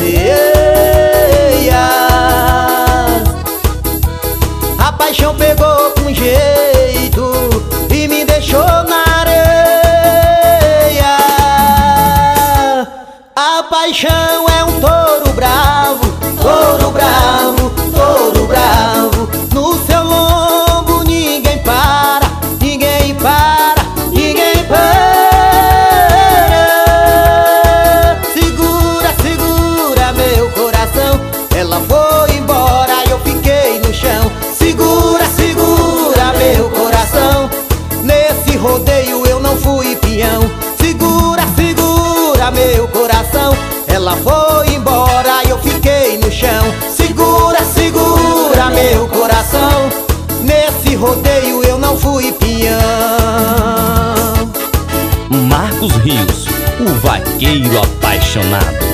A paixão pegou com jeito e me deixou na areia. A paixão é um touro bravo, touro bravo, touro bravo. No seu lombo ninguém para, ninguém para, ninguém para. Segura, segura meu coração, ela foi embora e eu fiquei no chão. Segura, segura meu coração, nesse rodeio eu não fui peão. Segura, segura meu coração, ela foi embora e eu fiquei no chão. Segura, segura meu coração, nesse rodeio eu não fui peão. Marcos Rios, o vaqueiro apaixonado.